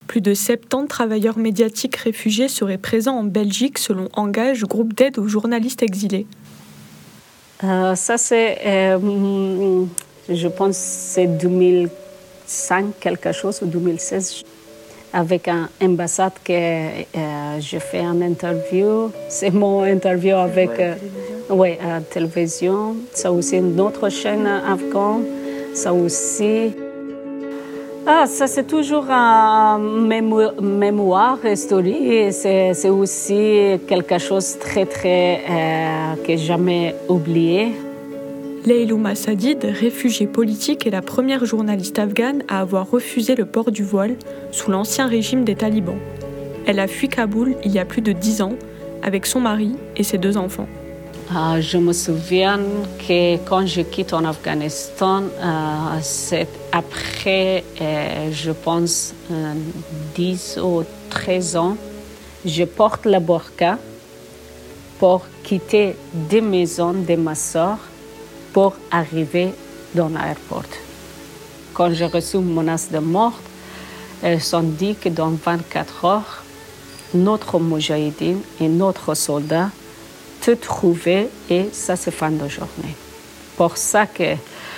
Plus de 70 travailleurs médiatiques réfugiés seraient présents en Belgique selon Engage, groupe d'aide aux journalistes exilés. Ça, c'est, je pense, c'est 2005 quelque chose ou 2016. Avec une ambassade que je fais une interview. C'est mon interview avec la télévision. Ça aussi une autre chaîne afghane. Ça aussi. Ça c'est toujours un mémoire historique. C'est aussi quelque chose de très que jamais oublié. Laylouma Sadid, réfugiée politique, est la première journaliste afghane à avoir refusé le port du voile sous l'ancien régime des talibans. Elle a fui Kaboul il y a plus de 10 ans avec son mari et ses 2 enfants. Je me souviens que quand je quitte en Afghanistan, c'est après, je pense, 10 ou 13 ans, je porte la burqa pour quitter des maisons de ma soeur pour arriver dans l'aéroport. Quand j'ai reçu une menace de mort, elles ont dit que dans 24 heures, notre moudjahidine et notre soldat te trouvaient et ça c'est fin de journée. Pour ça que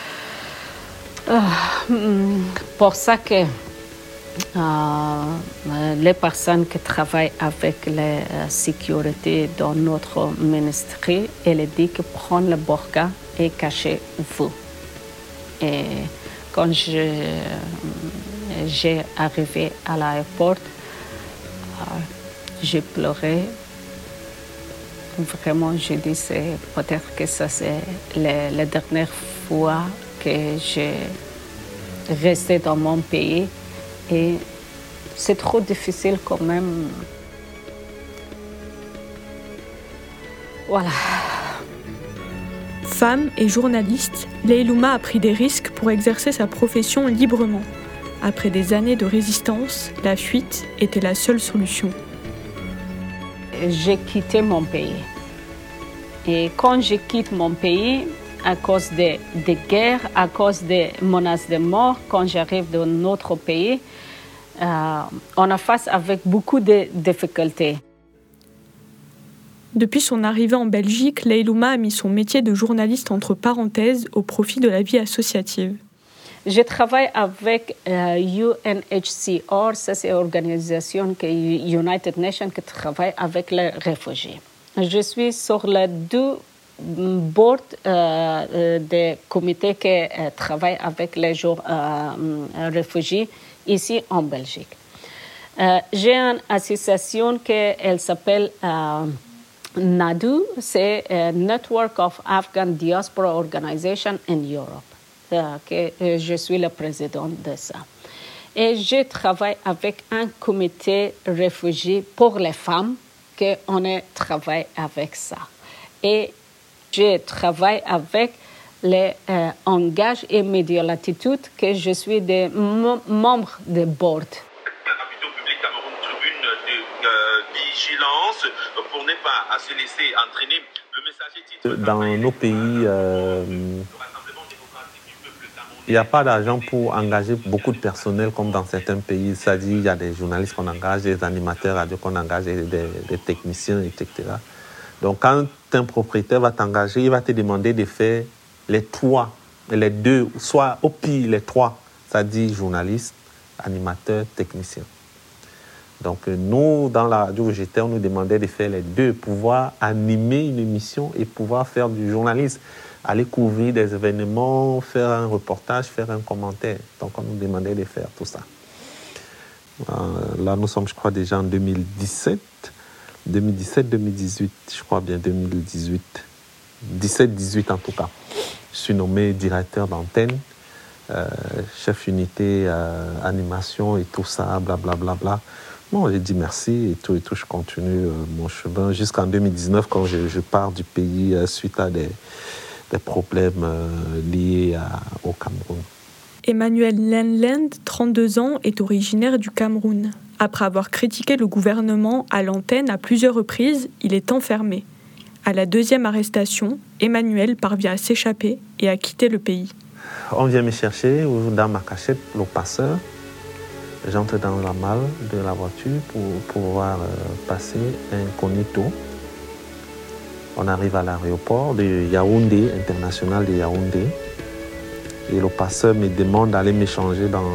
les personnes qui travaillent avec la sécurité dans notre ministère, elles disent que prendre le burqa et cachez-vous. Et quand j'ai arrivé à l'aéroport, j'ai pleuré. Vraiment, je dis c'est peut-être que ça c'est la dernière fois que j'ai resté dans mon pays et c'est trop difficile quand même. Voilà. Femme et journaliste, Laylouma a pris des risques pour exercer sa profession librement. Après des années de résistance, la fuite était la seule solution. J'ai quitté mon pays. Et quand je quitte mon pays, à cause des guerres, à cause des menaces de mort, quand j'arrive dans notre pays, on a face avec beaucoup de difficultés. Depuis son arrivée en Belgique, Laylouma a mis son métier de journaliste entre parenthèses au profit de la vie associative. Je travaille avec UNHCR, ça c'est l'organisation United Nations qui travaille avec les réfugiés. Je suis sur le 2 board des comités qui travaillent avec les réfugiés ici en Belgique. J'ai une association qui s'appelle NADU, c'est Network of Afghan Diaspora Organization in Europe. Que je suis le président de ça. Et je travaille avec un comité réfugié pour les femmes, qu'on travaille avec ça. Et je travaille avec les Engage et Média Latitude, que je suis des membres de board. Capitaux public Cameroun Tribune de vigilance pour ne pas se laisser entraîner. Le messager titre... Dans nos pays, il n'y a pas d'argent pour engager beaucoup de personnel comme dans certains pays. C'est-à-dire il y a des journalistes qu'on engage, des animateurs radio qu'on engage, des techniciens, etc. Donc quand un propriétaire va t'engager, il va te demander de faire les 3, les 2, soit au pire les 3, c'est-à-dire journalistes, animateurs, techniciens. Donc nous, dans la radio où j'étais, on nous demandait de faire les 2, pouvoir animer une émission et pouvoir faire du journalisme, aller couvrir des événements, faire un reportage, faire un commentaire. Donc on nous demandait de faire tout ça. Là, nous sommes, je crois, déjà en 2017, 2018, je crois bien 2018, 17-18 en tout cas. Je suis nommé directeur d'antenne, chef unité animation et tout ça, blablabla. Bon, j'ai dit merci et tout, je continue mon chemin jusqu'en 2019 quand je pars du pays suite à des problèmes liés au Cameroun. Emmanuel Lenland, 32 ans, est originaire du Cameroun. Après avoir critiqué le gouvernement à l'antenne à plusieurs reprises, il est enfermé. À la 2e arrestation, Emmanuel parvient à s'échapper et à quitter le pays. On vient me chercher dans ma cachette, le passeur. J'entre dans la malle de la voiture pour pouvoir passer incognito. On arrive à l'aéroport de Yaoundé, international de Yaoundé. Et le passeur me demande d'aller m'échanger dans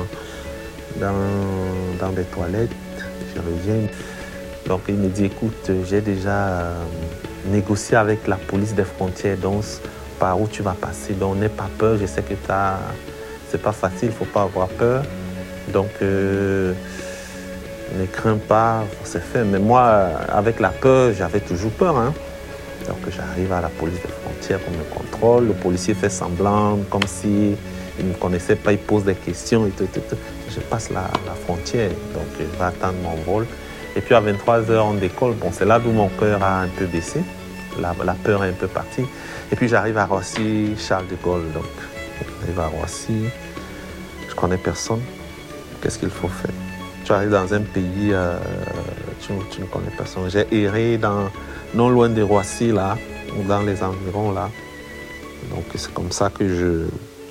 des toilettes. Je reviens. Donc il me dit, écoute, j'ai déjà négocié avec la police des frontières, donc par où tu vas passer. Donc n'aie pas peur, je sais que c'est pas facile, il ne faut pas avoir peur. Donc ne crains pas, c'est fait. Mais moi, avec la peur, j'avais toujours peur. Hein. Donc j'arrive à la police des frontières pour me contrôle. Le policier fait semblant, comme si il ne me connaissait pas, il pose des questions et tout. Je passe la frontière, donc je vais attendre mon vol. Et puis à 23h, on décolle. Bon, c'est là d'où mon cœur a un peu baissé. La peur est un peu partie. Et puis j'arrive à Roissy, Charles de Gaulle. Donc j'arrive à Roissy, je ne connais personne. Qu'est-ce qu'il faut faire? Tu arrives dans un pays, tu ne connais personne. J'ai erré non loin de Roissy, là, ou dans les environs, là. Donc c'est comme ça que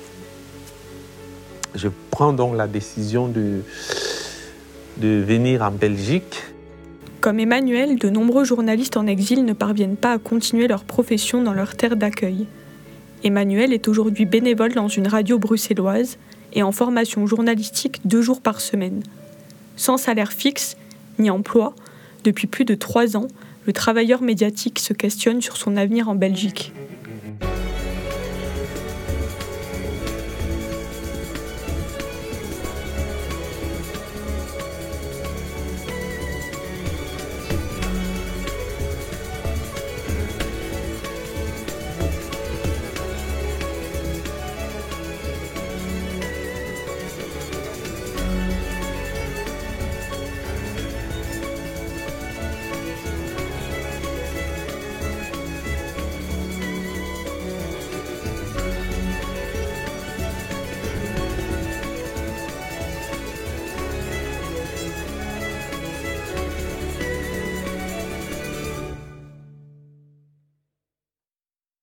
je prends donc la décision de venir en Belgique. Comme Emmanuel, de nombreux journalistes en exil ne parviennent pas à continuer leur profession dans leur terre d'accueil. Emmanuel est aujourd'hui bénévole dans une radio bruxelloise et en formation journalistique 2 jours par semaine. Sans salaire fixe, ni emploi, depuis plus de 3 ans, le travailleur médiatique se questionne sur son avenir en Belgique.